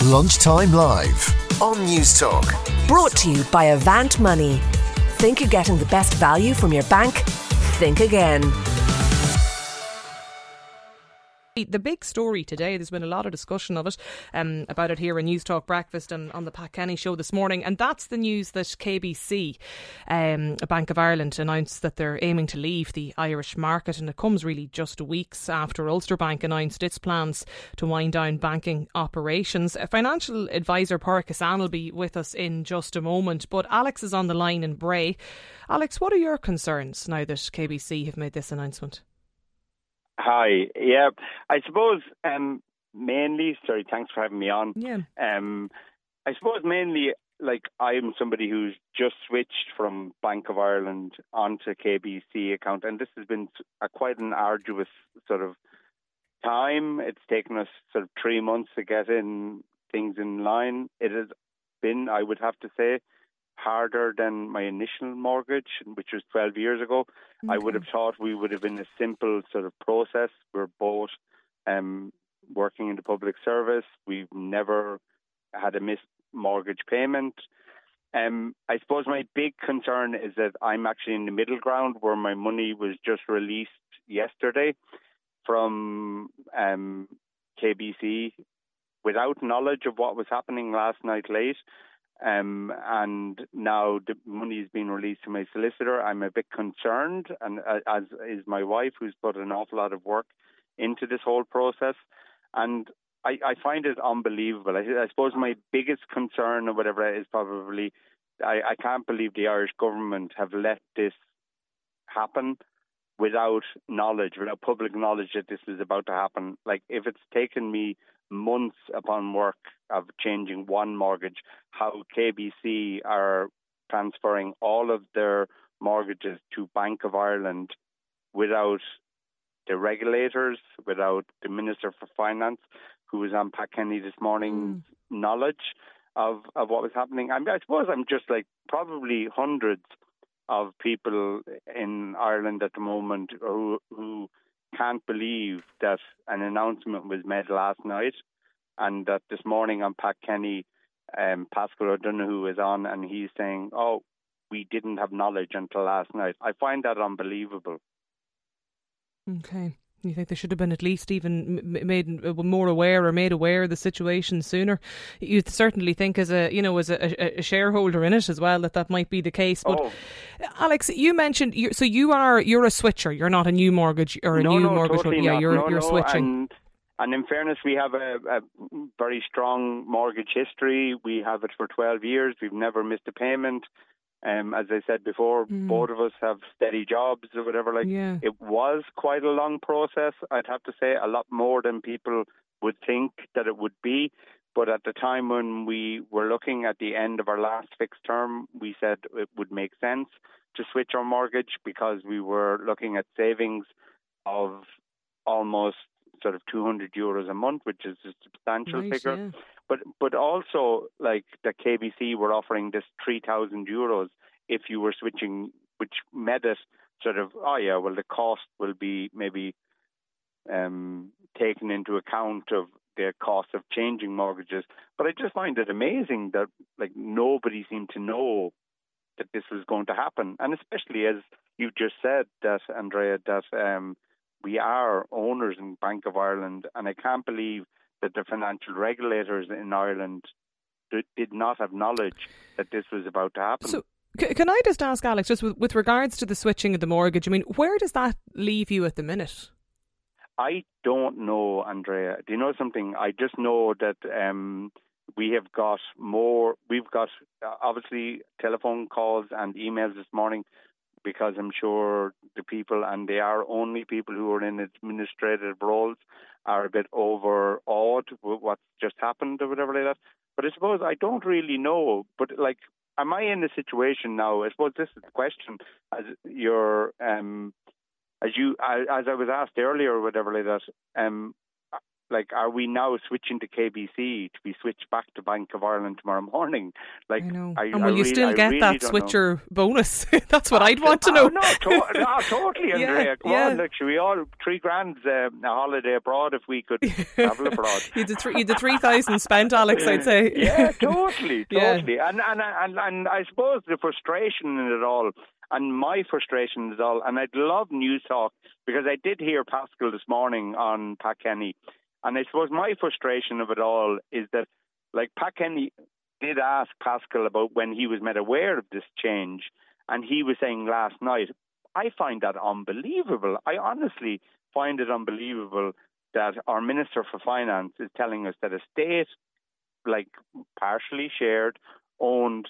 Lunchtime Live on News Talk. Brought to you by Avant Money. Think you're getting the best value from your bank? Think again. The big story today, there's been a lot of discussion of it, about it here in News Talk Breakfast and on the Pat Kenny show this morning, and that's the news that KBC, a Bank of Ireland, announced that they're aiming to leave the Irish market, and it comes really just weeks after Ulster Bank announced its plans to wind down banking operations. Financial advisor Pádraig Hassan will be with us in just a moment, but Alex is on the line in Bray. Alex, what are your concerns now that KBC have made this announcement? Hi. Yeah, I suppose mainly, sorry, thanks for having me on. Yeah. I suppose mainly, like, I'm somebody who's just switched from Bank of Ireland onto KBC account, and this has been quite an arduous sort of time. It's taken us sort of 3 months to get things in line. It has been, I would have to say, harder than my initial mortgage, which was 12 years ago. Okay. I would have thought we would have been a simple sort of process. We're both working in the public service. We've never had a missed mortgage payment. I suppose my big concern is that I'm actually in the middle ground where my money was just released yesterday from KBC without knowledge of what was happening last night late. And now the money is being released to my solicitor. I'm a bit concerned, and as is my wife, who's put an awful lot of work into this whole process. And I find it unbelievable. I suppose my biggest concern or whatever is probably I can't believe the Irish government have let this happen without knowledge, without public knowledge that this was about to happen. Like, if it's taken me months upon work of changing one mortgage, how KBC are transferring all of their mortgages to Bank of Ireland without the regulators, without the Minister for Finance, who was on Pat Kenny this morning, knowledge of what was happening. I suppose I'm just like probably hundreds of people in Ireland at the moment who can't believe that an announcement was made last night, and that this morning on Pat Kenny, Pascal O'Donoghue is on, and he's saying, "Oh, we didn't have knowledge until last night." I find that unbelievable. Okay. You think they should have been at least even made more aware or made aware of the situation sooner? You'd certainly think as a shareholder in it as well that might be the case. But Alex, you mentioned you're a switcher. You're not a new mortgage or a new mortgage. Totally yeah, not. You're switching. And in fairness, we have a very strong mortgage history. We have it for 12 years. We've never missed a payment. As I said before, both of us have steady jobs or whatever. It was quite a long process, I'd have to say, a lot more than people would think that it would be. But at the time when we were looking at the end of our last fixed term, we said it would make sense to switch our mortgage because we were looking at savings of almost sort of €200 a month, which is a substantial figure. Yeah. But also, like, the KBC were offering this €3,000 if you were switching, which made it sort of, the cost will be maybe taken into account of the cost of changing mortgages. But I just find it amazing that, like, nobody seemed to know that this was going to happen. And especially as you just said, that, Andrea, that we are owners in Bank of Ireland, and I can't believe that the financial regulators in Ireland did not have knowledge that this was about to happen. So, can I just ask, Alex, just with regards to the switching of the mortgage, I mean, where does that leave you at the minute? I don't know, Andrea. Do you know something? I just know that we've got obviously telephone calls and emails this morning, because I'm sure the people, and they are only people who are in administrative roles, are a bit overawed with what's just happened or whatever like that. But I suppose I don't really know. But, like, am I in a situation now? I suppose this is the question. As I was asked earlier or whatever like that, like, are we now switching to KBC to be switched back to Bank of Ireland tomorrow morning? Like, I know. And will you still get that switcher bonus? That's what I'd want to know. Oh, no, totally, Andrea. Come on, look, should we all $3,000 a holiday abroad if we could travel abroad? You'd the 3,000 spent, Alex, I'd say. Yeah, totally. And I suppose the frustration in it all, and my frustration is all, and I'd love News Talk, because I did hear Pascal this morning on Pat Kenny, and I suppose my frustration of it all is that, like, Pat Kenny did ask Pascal about when he was made aware of this change, and he was saying last night, I find that unbelievable. I honestly find it unbelievable that our Minister for Finance is telling us that a state, like, partially shared, owned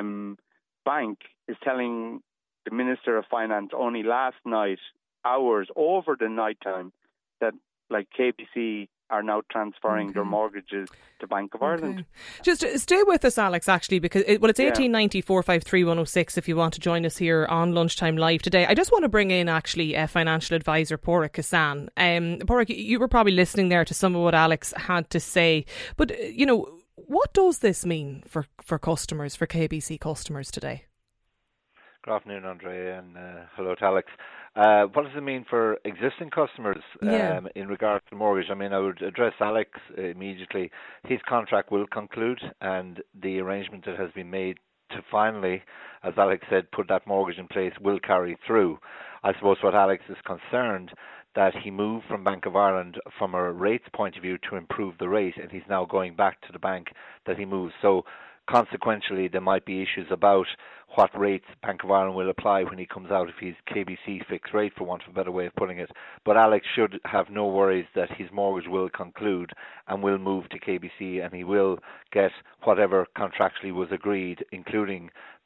bank is telling the Minister of Finance only last night, hours over the night time, that, like, KBC are now transferring their mortgages to Bank of Ireland. Just stay with us, Alex, actually, because it's 1890 453 106 if you want to join us here on Lunchtime Live today. I just want to bring in, actually, financial advisor Pádraig Hassan. Pádraig, you were probably listening there to some of what Alex had to say, but, what does this mean for customers, for KBC customers today? Good afternoon, Andrea, and hello to Alex. What does it mean for existing customers in regards to mortgage? I mean, I would address Alex immediately. His contract will conclude, and the arrangement that has been made to finally, as Alex said, put that mortgage in place will carry through. I suppose what Alex is concerned, that he moved from Bank of Ireland from a rates point of view to improve the rate, and he's now going back to the bank that he moved. So consequentially, there might be issues about what rates Bank of Ireland will apply when he comes out if he's KBC fixed rate, for want of a better way of putting it. But Alex should have no worries that his mortgage will conclude and will move to KBC, and he will get whatever contractually was agreed, including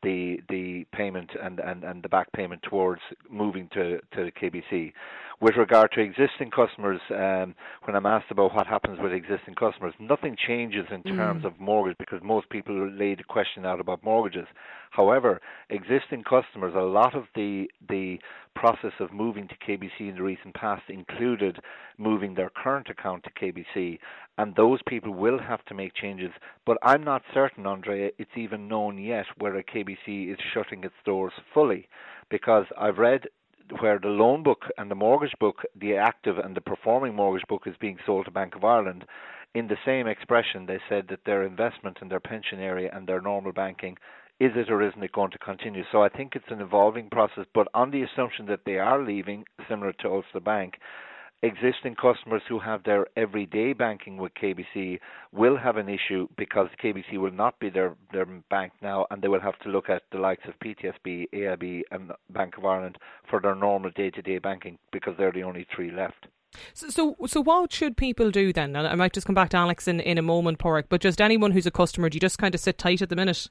the payment and the back payment towards moving to KBC. With regard to existing customers, when I'm asked about what happens with existing customers, nothing changes in terms of mortgage, because most people lay the question out about mortgages. However, existing customers, a lot of the process of moving to KBC in the recent past included moving their current account to KBC, and those people will have to make changes. But I'm not certain, Andrea, it's even known yet whether KBC is shutting its doors fully, because I've read where the loan book and the mortgage book, the active and the performing mortgage book, is being sold to Bank of Ireland. In the same expression, they said that their investment in their pension area and their normal banking, is it or isn't it going to continue? So I think it's an evolving process, but on the assumption that they are leaving, similar to Ulster Bank, existing customers who have their everyday banking with KBC will have an issue, because KBC will not be their bank now, and they will have to look at the likes of PTSB, AIB and Bank of Ireland for their normal day-to-day banking, because they're the only three left. So what should people do then? And I might just come back to Alex in a moment, Pádraig, but just anyone who's a customer, do you just kind of sit tight at the minute?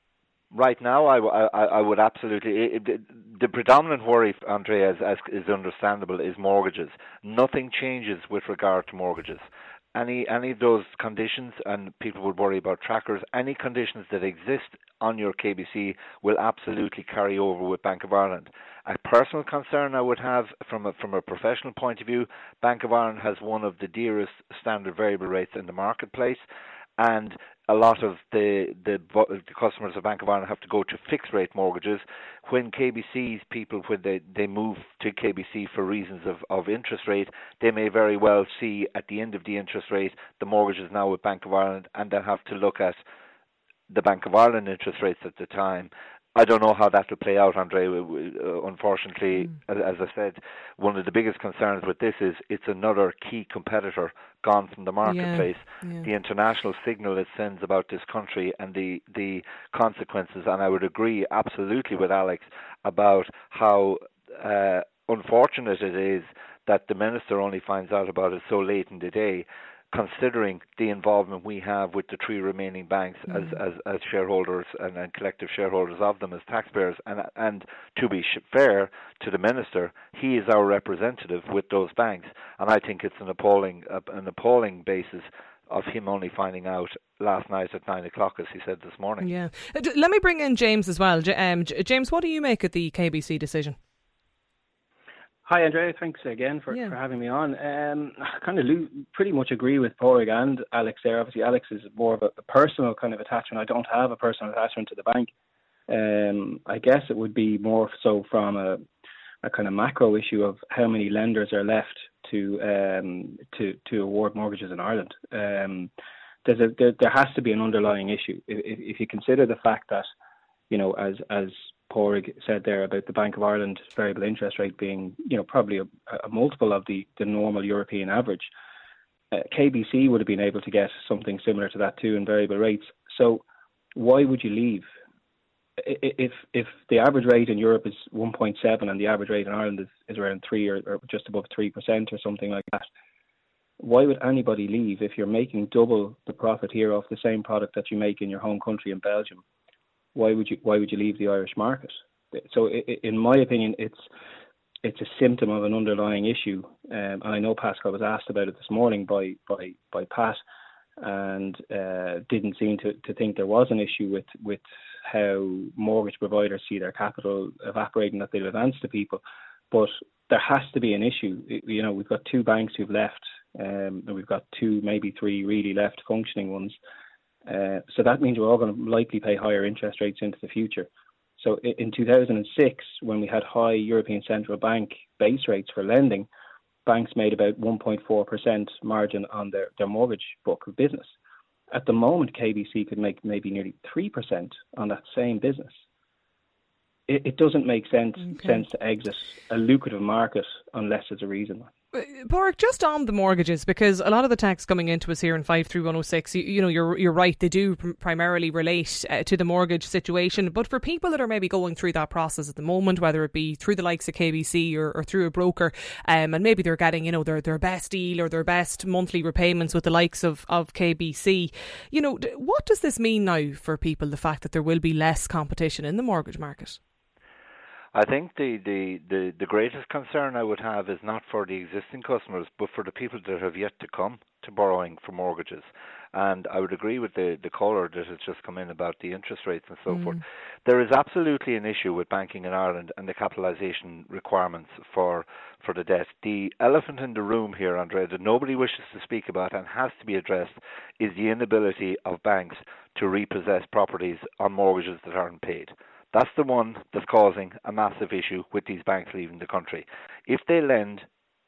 Right now, I would absolutely. The predominant worry, Andrea, as is understandable, is mortgages. Nothing changes with regard to mortgages. Any of those conditions, and people would worry about trackers, any conditions that exist on your KBC will absolutely carry over with Bank of Ireland. A personal concern I would have from a professional point of view, Bank of Ireland has one of the dearest standard variable rates in the marketplace, and a lot of the customers of Bank of Ireland have to go to fixed rate mortgages. When KBC's people, when they move to KBC for reasons of interest rate, they may very well see at the end of the interest rate the mortgage is now with Bank of Ireland, and they'll have to look at the Bank of Ireland interest rates at the time. I don't know how that will play out, Andre. Unfortunately, as I said, one of the biggest concerns with this is it's another key competitor gone from the marketplace. Yeah. The international signal it sends about this country and the consequences, and I would agree absolutely with Alex about how unfortunate it is that the Minister only finds out about it so late in the day, considering the involvement we have with the three remaining banks as shareholders and collective shareholders of them as taxpayers. And to be fair to the Minister, he is our representative with those banks. And I think it's an appalling basis of him only finding out last night at 9 o'clock, as he said this morning. Yeah. Let me bring in James as well. James, what do you make of the KBC decision? Hi, Andrea. Thanks again for having me on. I kind of pretty much agree with Pádraig and Alex there. Obviously, Alex is more of a personal kind of attachment. I don't have a personal attachment to the bank. I guess it would be more so from a kind of macro issue of how many lenders are left to award mortgages in Ireland. There has to be an underlying issue. If you consider the fact that, as Pádraig said there about the Bank of Ireland variable interest rate being, probably a multiple of the normal European average, KBC would have been able to get something similar to that too in variable rates. So why would you leave? If the average rate in Europe is 1.7 and the average rate in Ireland is around 3 or just above 3% or something like that, why would anybody leave if you're making double the profit here off the same product that you make in your home country in Belgium? Why would you leave the Irish market? So in my opinion, it's a symptom of an underlying issue. And I know Pascal was asked about it this morning by Pat, and didn't seem to think there was an issue with how mortgage providers see their capital evaporating that they'll advance to people. But there has to be an issue. We've got two banks who've left, and we've got two, maybe three really left functioning ones. So that means we're all going to likely pay higher interest rates into the future. So in 2006, when we had high European Central Bank base rates for lending, banks made about 1.4% margin on their mortgage book of business. At the moment, KBC could make maybe nearly 3% on that same business. It doesn't make sense to exit a lucrative market unless there's a reason. Pádraig, just on the mortgages, because a lot of the texts coming into us here in 53106, you're right, they do primarily relate to the mortgage situation. But for people that are maybe going through that process at the moment, whether it be through the likes of KBC or through a broker, and maybe they're getting their best deal or their best monthly repayments with the likes of KBC, what does this mean now for people, the fact that there will be less competition in the mortgage market? I think the greatest concern I would have is not for the existing customers, but for the people that have yet to come to borrowing for mortgages. And I would agree with the caller that has just come in about the interest rates and so forth. There is absolutely an issue with banking in Ireland and the capitalisation requirements for the debt. The elephant in the room here, Andrea, that nobody wishes to speak about and has to be addressed is the inability of banks to repossess properties on mortgages that aren't paid. That's the one that's causing a massive issue with these banks leaving the country. If they lend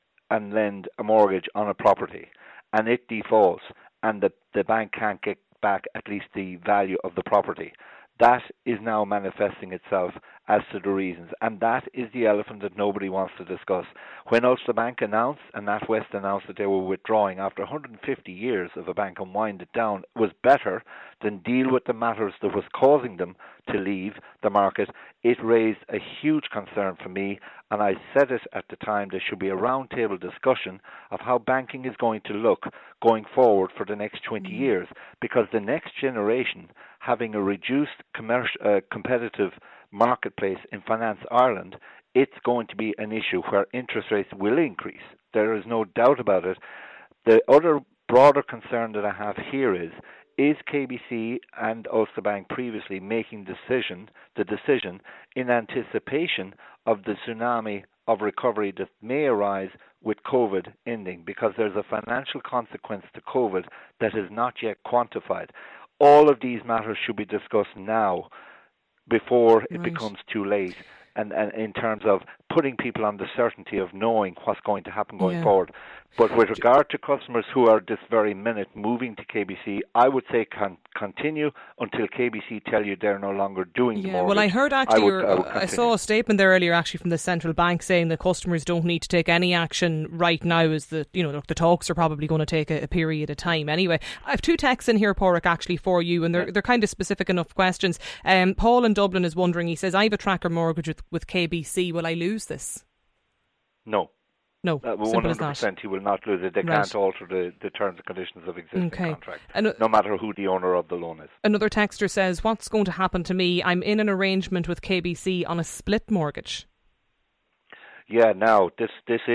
a mortgage on a property and it defaults and the bank can't get back at least the value of the property, that is now manifesting itself as to the reasons. And that is the elephant that nobody wants to discuss. When Ulster Bank announced and NatWest announced that they were withdrawing after 150 years of a bank and wind it down was better than deal with the matters that was causing them to leave the market, it raised a huge concern for me. And I said it at the time, there should be a roundtable discussion of how banking is going to look going forward for the next 20 years, because the next generation, having a reduced competitive marketplace in Finance Ireland, it's going to be an issue where interest rates will increase. There is no doubt about it. The other broader concern that I have here is KBC and Ulster Bank previously making the decision in anticipation of the tsunami of recovery that may arise with COVID ending, because there's a financial consequence to COVID that is not yet quantified. All of these matters should be discussed now before it becomes too late, and in terms of putting people on the certainty of knowing what's going to happen going forward. But with regard to customers who are this very minute moving to KBC, I would say continue until KBC tell you they're no longer doing the mortgage. Well, I heard actually, I saw a statement there earlier actually from the central bank saying that customers don't need to take any action right now, as the talks are probably going to take a period of time anyway. I have two texts in here, Pádraig, actually for you, and they're kind of specific enough questions. Paul in Dublin is wondering, he says, I have a tracker mortgage with KBC, will I lose this? No. No, 100% he will not lose it. They can't alter the terms and conditions of existing contract, no matter who the owner of the loan is. Another texter says, what's going to happen to me? I'm in an arrangement with KBC on a split mortgage. Yeah, now this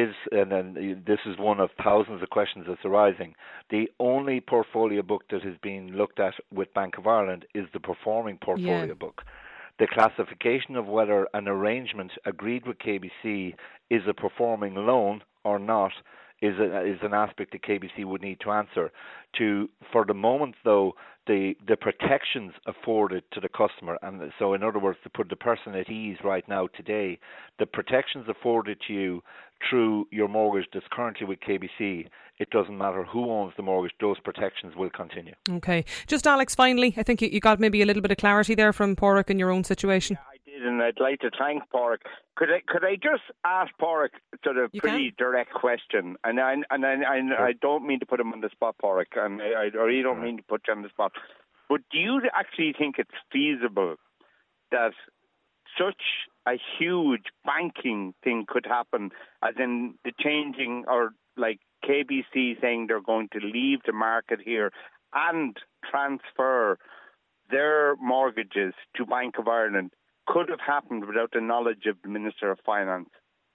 is one of thousands of questions that's arising. The only portfolio book that is being looked at with Bank of Ireland is the performing portfolio book. The classification of whether an arrangement agreed with KBC is a performing loan or not is an aspect that KBC would need to answer. For the moment, though, the protections afforded to the customer, and so in other words, to put the person at ease right now today, the protections afforded to you through your mortgage that's currently with KBC, it doesn't matter who owns the mortgage, those protections will continue. Okay. Just Alex, finally, I think you got maybe a little bit of clarity there from Pádraig in your own situation. Yeah, I did, and I'd like to thank Pádraig. Could I just ask Pádraig sort of pretty direct question? And I don't mean to put him on the spot, Pádraig, and I really don't mean to put you on the spot. But do you actually think it's feasible that such a huge banking thing could happen, as in the changing, or like KBC saying they're going to leave the market here and transfer their mortgages to Bank of Ireland, could have happened without the knowledge of the Minister of Finance?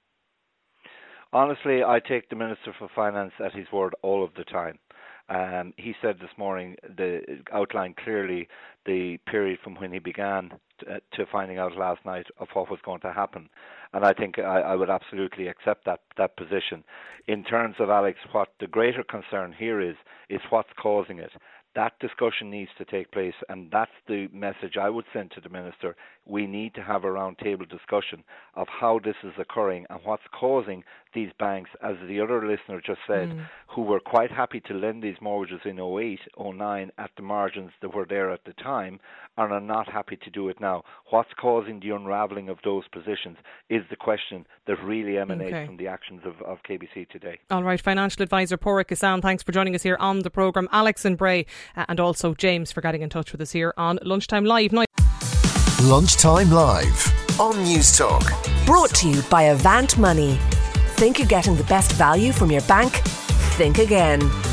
Honestly, I take the Minister for Finance at his word all of the time. He said this morning, outlined clearly the period from when he began to finding out last night of what was going to happen. And I think I would absolutely accept that position. In terms of, Alex, what the greater concern here is what's causing it. That discussion needs to take place, and that's the message I would send to the Minister. We need to have a roundtable discussion of how this is occurring and what's causing these banks, as the other listener just said, who were quite happy to lend these mortgages in 08, 09 at the margins that were there at the time, and are not happy to do it now. What's causing the unravelling of those positions is the question that really emanates from the actions of KBC today. All right, financial advisor Pádraig Hassan, thanks for joining us here on the programme. Alex and Bray, and also James for getting in touch with us here on Lunchtime Live. Lunchtime Live on Newstalk. Brought to you by Avant Money. Think you're getting the best value from your bank? Think again.